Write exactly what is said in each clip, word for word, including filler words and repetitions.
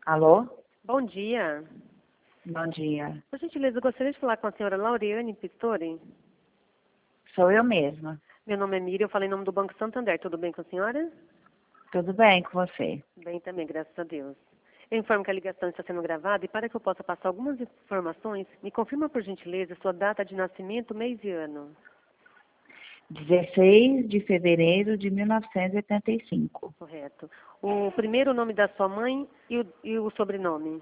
Alô? Bom dia. Bom dia. Por gentileza, eu gostaria de falar com a senhora Lauriane Pistori. Sou eu mesma. Meu nome é Miriam, eu falei em nome do Banco Santander. Tudo bem com a senhora? Tudo bem com você? Bem também, graças a Deus. Eu informo que a ligação está sendo gravada e para que eu possa passar algumas informações, me confirma por gentileza sua data de nascimento, mês e ano. dezesseis de fevereiro de mil novecentos e oitenta e cinco. Correto. O primeiro nome da sua mãe e o, e o sobrenome.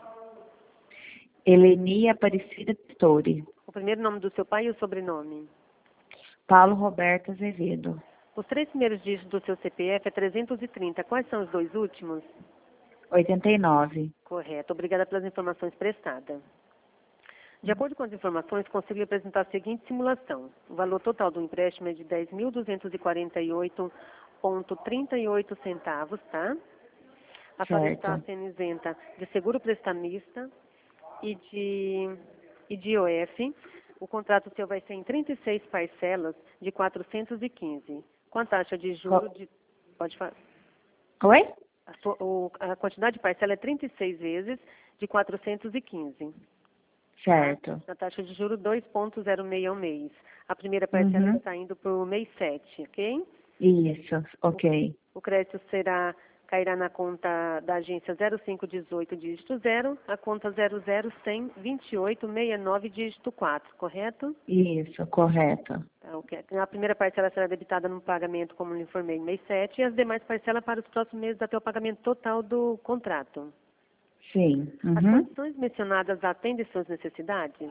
Eleni Aparecida Pistori. O primeiro nome do seu pai e o sobrenome. Paulo Roberto Azevedo. Os três primeiros dígitos do seu C P F é trezentos e trinta. Quais são os dois últimos? oitenta e nove. Correto. Obrigada pelas informações prestadas. De acordo com as informações, consegui apresentar a seguinte simulação. O valor total do empréstimo é de dez mil duzentos e quarenta e oito vírgula trinta e oito centavos, tá? A senhora está Certo. sendo isenta de seguro prestamista e de, e de I O F. O contrato seu vai ser em trinta e seis parcelas de quatrocentos e quinze. Com a taxa de juros de... Pode falar. Oi? A, sua, o, a quantidade de parcela é trinta e seis vezes de quatrocentos e quinze. Certo. Na taxa de juros dois vírgula zero seis ao mês. A primeira parcela Uhum. está indo para o mês sete, ok? Isso, ok. O crédito será, cairá na conta da agência zero cinco dezoito, dígito zero, a conta zero zero cem vinte e oito sessenta e nove, dígito quatro, correto? Isso, correto. Tá, ok. A primeira parcela será debitada no pagamento, como lhe informei, no mês sete, e as demais parcelas para os próximos meses até o pagamento total do contrato. Sim. As Uhum. condições mencionadas atendem suas necessidades?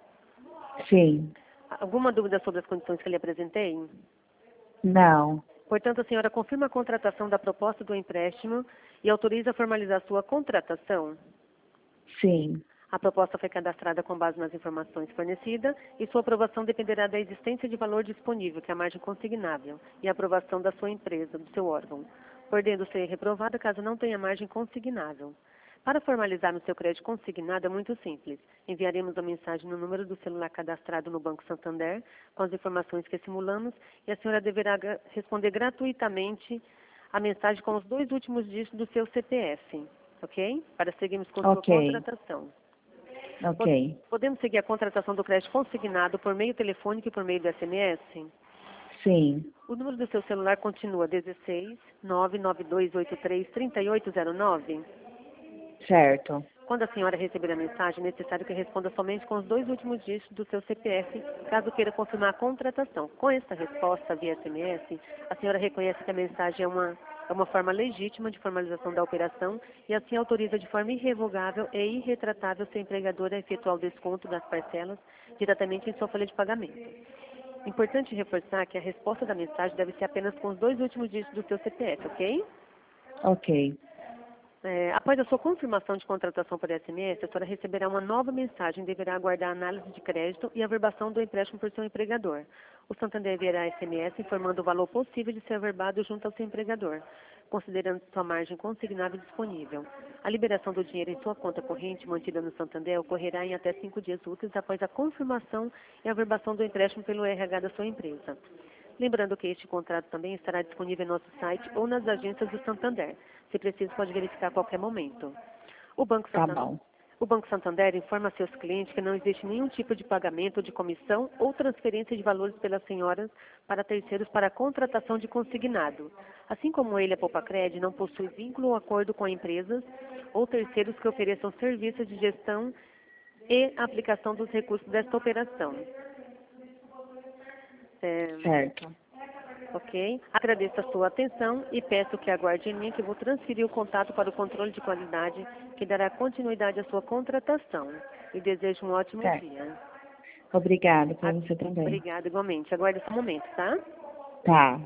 Sim. Alguma dúvida sobre as condições que eu lhe apresentei? Não. Portanto, a senhora confirma a contratação da proposta do empréstimo e autoriza a formalizar sua contratação? Sim. A proposta foi cadastrada com base nas informações fornecidas e sua aprovação dependerá da existência de valor disponível, que é a margem consignável, e a aprovação da sua empresa, do seu órgão, podendo ser reprovada caso não tenha margem consignável. Para formalizar no seu crédito consignado é muito simples. Enviaremos a mensagem no número do celular cadastrado no Banco Santander, com as informações que simulamos, e a senhora deverá gra- responder gratuitamente a mensagem com os dois últimos dígitos do seu C P F, ok? Para seguirmos com sua Ok. contratação. Ok. Podemos seguir a contratação do crédito consignado por meio telefônico e por meio do S M S? Sim. O número do seu celular continua dezesseis, nove nove dois oito três, três oito zero nove? Certo. Quando a senhora receber a mensagem, é necessário que responda somente com os dois últimos dígitos do seu C P F, caso queira confirmar a contratação. Com essa resposta via S M S, a senhora reconhece que a mensagem é uma, é uma forma legítima de formalização da operação e assim autoriza de forma irrevogável e irretratável seu empregador a efetuar o desconto das parcelas diretamente em sua folha de pagamento. Importante reforçar que a resposta da mensagem deve ser apenas com os dois últimos dígitos do seu C P F, ok? Ok. É, após a sua confirmação de contratação por S M S, a senhora receberá uma nova mensagem e deverá aguardar a análise de crédito e a averbação do empréstimo por seu empregador. O Santander enviará S M S informando o valor possível de ser averbado junto ao seu empregador, considerando sua margem consignável disponível. A liberação do dinheiro em sua conta corrente mantida no Santander ocorrerá em até cinco dias úteis após a confirmação e averbação do empréstimo pelo R H da sua empresa. Lembrando que este contrato também estará disponível em nosso site ou nas agências do Santander. Se preciso, pode verificar a qualquer momento. O Banco Tá Santander, bom. o Banco Santander informa a seus clientes que não existe nenhum tipo de pagamento de comissão ou transferência de valores pelas senhoras para terceiros para a contratação de consignado. Assim como ele, a Poupacred, não possui vínculo ou acordo com empresas ou terceiros que ofereçam serviços de gestão e aplicação dos recursos desta operação. É, Certo. Ok? Agradeço a sua atenção e peço que aguarde em mim que vou transferir o contato para o controle de qualidade que dará continuidade à sua contratação. E desejo um ótimo Certo. dia. Obrigada para A- você também. Obrigada, igualmente. Aguarde só um momento, tá? Tá.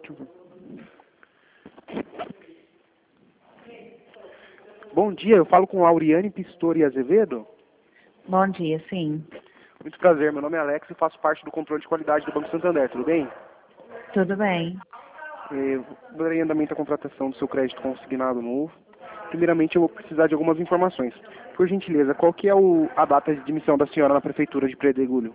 Bom dia, eu falo com Auriane Pistori Azevedo. Bom dia, sim. Muito prazer, meu nome é Alex e faço parte do controle de qualidade do Banco Santander, tudo bem? Tudo bem. Eu darei andamento à contratação do seu crédito consignado novo. Primeiramente, eu vou precisar de algumas informações. Por gentileza, qual que é o, a data de admissão da senhora na Prefeitura de Pedregulho?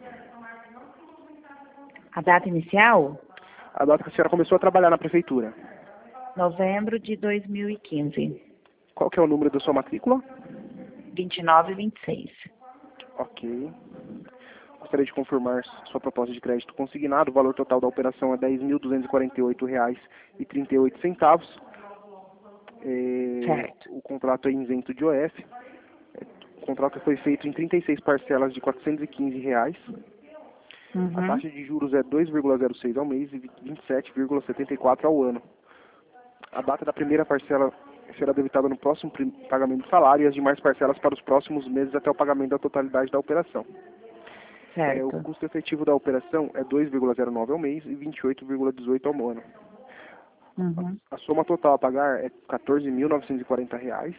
A data inicial? A data que a senhora começou a trabalhar na Prefeitura. Novembro de dois mil e quinze. Qual que é o número da sua matrícula? vinte e nove e vinte e seis. Ok. Gostaria de confirmar sua proposta de crédito consignado. O valor total da operação é dez mil duzentos e quarenta e oito reais e trinta e oito centavos. É, Certo. o contrato é isento de O F. O contrato foi feito em trinta e seis parcelas de quatrocentos e quinze reais. Uhum. A taxa de juros é dois vírgula zero seis ao mês e vinte e sete vírgula setenta e quatro ao ano. A data da primeira parcela será debitada no próximo pagamento do salário e as demais parcelas para os próximos meses até o pagamento da totalidade da operação. É, o Certo. custo efetivo da operação é dois vírgula zero nove ao mês e vinte e oito vírgula dezoito ao ano. Uhum. A soma total a pagar é quatorze mil novecentos e quarenta reais.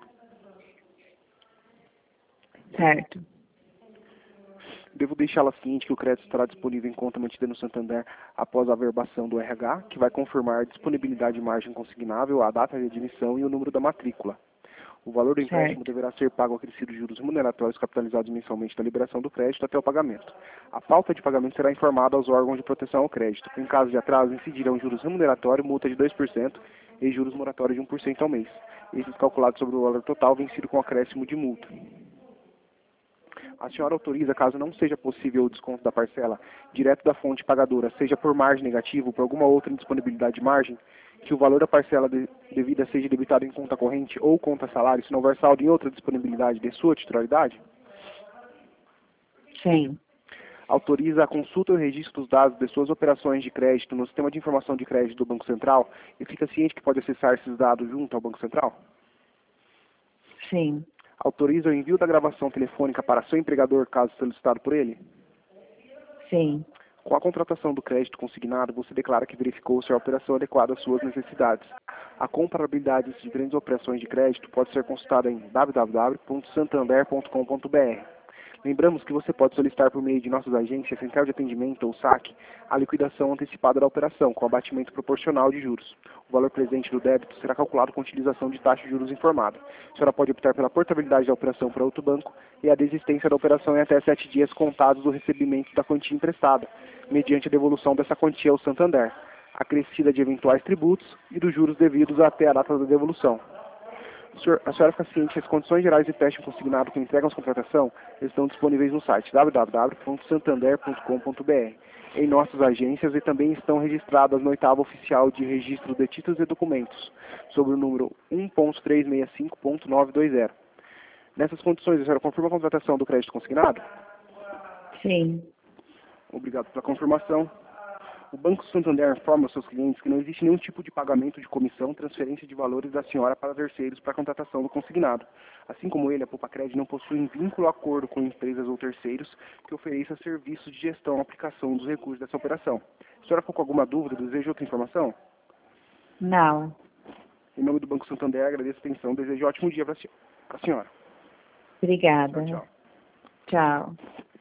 Certo. Devo deixá-la ciente que o crédito estará disponível em conta mantida no Santander após a averbação do R H, que vai confirmar a disponibilidade de margem consignável, a data de admissão e o número da matrícula. O valor do empréstimo Certo. deverá ser pago acrescido de juros remuneratórios capitalizados mensalmente da liberação do crédito até o pagamento. A falta de pagamento será informada aos órgãos de proteção ao crédito. Em caso de atraso, incidirão juros remuneratórios, multa de dois por cento e juros moratórios de um por cento ao mês. Esses calculados sobre o valor total vencido com acréscimo de multa. A senhora autoriza, caso não seja possível o desconto da parcela direto da fonte pagadora, seja por margem negativa ou por alguma outra indisponibilidade de margem, que o valor da parcela de, devida seja debitado em conta corrente ou conta salário, se não houver saldo em outra disponibilidade de sua titularidade? Sim. Autoriza a consulta e o registro dos dados de suas operações de crédito no sistema de informação de crédito do Banco Central e fica ciente que pode acessar esses dados junto ao Banco Central? Sim. Autoriza o envio da gravação telefônica para seu empregador, caso solicitado por ele? Sim. Com a contratação do crédito consignado, você declara que verificou se a operação é adequada às suas necessidades. A comparabilidade de diferentes operações de crédito pode ser consultada em w w w ponto santander ponto com ponto b r. Lembramos que você pode solicitar por meio de nossas agências, central de atendimento ou saque, a liquidação antecipada da operação, com abatimento proporcional de juros. O valor presente do débito será calculado com utilização de taxa de juros informada. A senhora pode optar pela portabilidade da operação para outro banco e a desistência da operação em até sete dias contados do recebimento da quantia emprestada, mediante a devolução dessa quantia ao Santander, acrescida de eventuais tributos e dos juros devidos até a data da devolução. A senhora fica ciente que as condições gerais de empréstimo consignado que entregam a contratação estão disponíveis no site w w w ponto santander ponto com ponto b r, em nossas agências, e também estão registradas no oitavo oficial de registro de títulos e documentos, sob o número um ponto trezentos e sessenta e cinco ponto novecentos e vinte. Nessas condições, a senhora confirma a contratação do crédito consignado? Sim. Obrigado pela confirmação. O Banco Santander informa aos seus clientes que não existe nenhum tipo de pagamento de comissão, transferência de valores da senhora para terceiros para a contratação do consignado. Assim como ele, a Poupa-Cred não possui vínculo ou acordo com empresas ou terceiros que ofereçam serviços de gestão ou aplicação dos recursos dessa operação. A senhora ficou com alguma dúvida, deseja outra informação? Não. Em nome do Banco Santander, agradeço a atenção, desejo um ótimo dia para a senhora. Obrigada. Tchau, tchau. Tchau.